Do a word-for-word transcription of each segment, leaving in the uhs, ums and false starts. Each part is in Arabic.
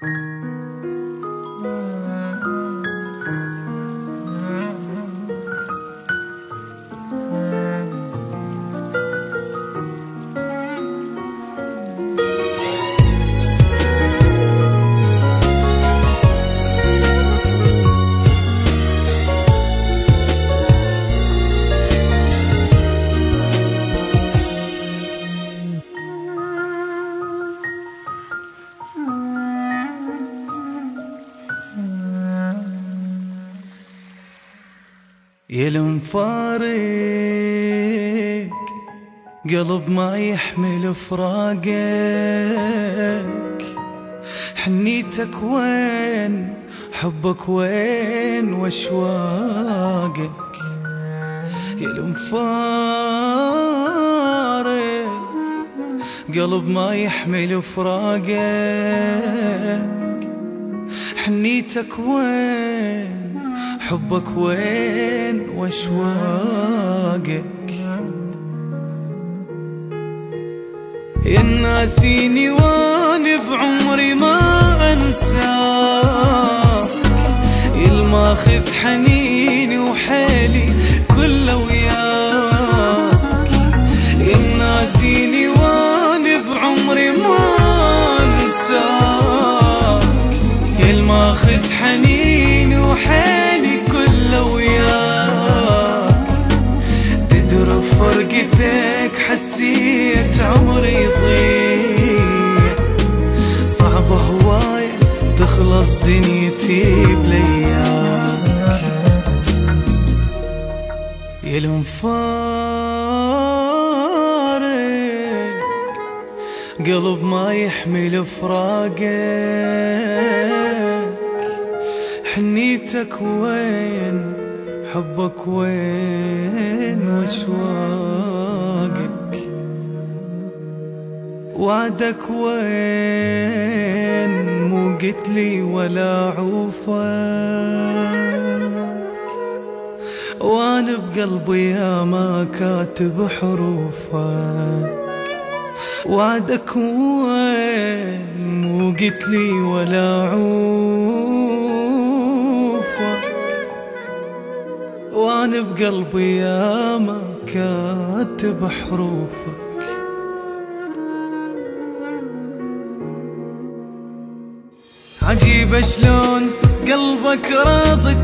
يا المفارق قلب ما يحمل فراقك، حنيتك وين، حبك وين، واشواقك. يا المفارق قلب ما يحمل فراقك، حنيتك وين، حبك وين، واشواقك. يا ناسيني وانا بعمري ما انساك، يا الماخذ حنيني وحيلي كله وياك. يا ناسيني وانا بعمري ما انساك، يا الماخذ حنيني وحيلي كله وياك. تدري فرقتك حسيت عمري يضيع، صعبة هواية تخلص دنيتي بلياك. يا المفارق قلب ما يحمل فراقك، حنيتك وين، حبك وين، واشواقك. وعدك وين، مو قتلي ولا عوفك، وانا بقلبي يا ما كاتب حروفك. وعدك وين، مو قتلي ولا عوفك، وانا بقلبي يا ما كاتب حروفك. عجيبة شلون قلبك راضي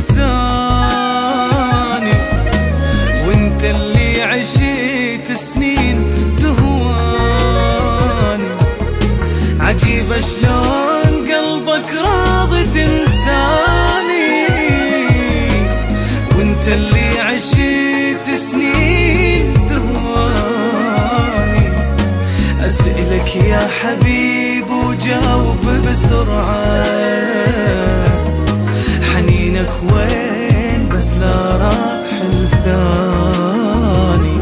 تنساني، وانت اللي عشيت سنين تهواني. عجيبة شلون قلبك راضي تنساني، وانت اللي عشيت سنين تهواني. أسألك يا حبيب وجاوب بسرعة، حنينك وين، بس لا راح الثاني.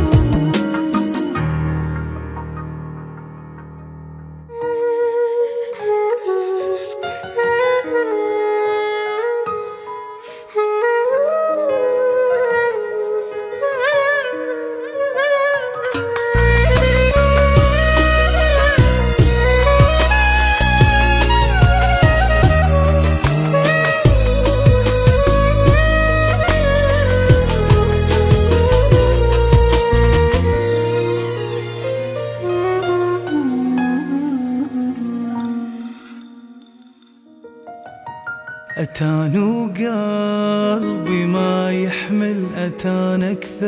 أتان وقلبي ما يحمل، أتان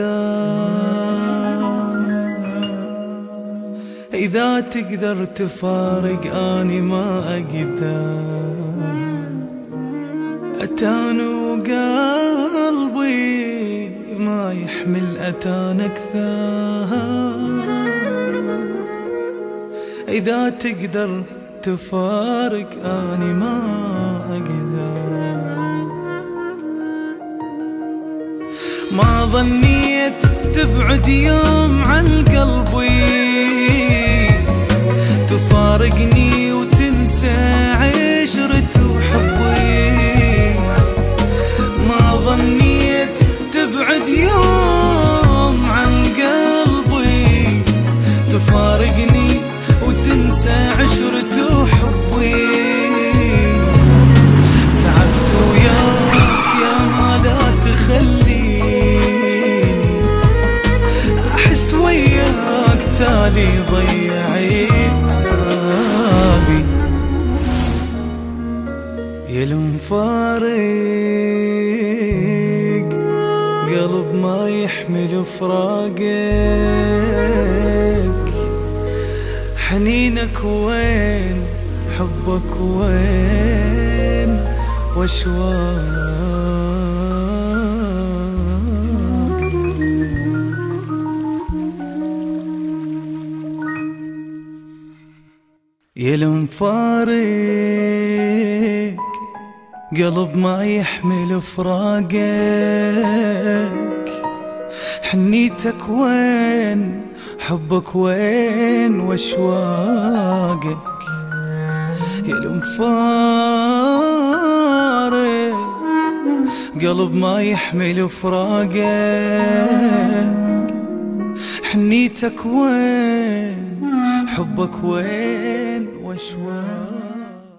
أكثر. إذا تقدر تفارق أني ما أقدر. أتان وقلبي ما يحمل، أتان أكثر. إذا تقدر تفارق أني ما أقدر. ما ظنيت تبعد يوم عن قلبي، تفارقني وتنسى عشرة وحبي. ما ظنيت تبعد يوم عن قلبي، تفارقني وتنسى عشرة وحبي. يا المفارق قلب ما يحمل فراقك، حنينك وين حبك وين واشواق. يا المفارق قلب ما يحمل فراقك، حنيتك وين حبك وين واشواقك. يا المفارق قلب ما يحمل فراقك، حنيتك وين حبك وين واشواقك.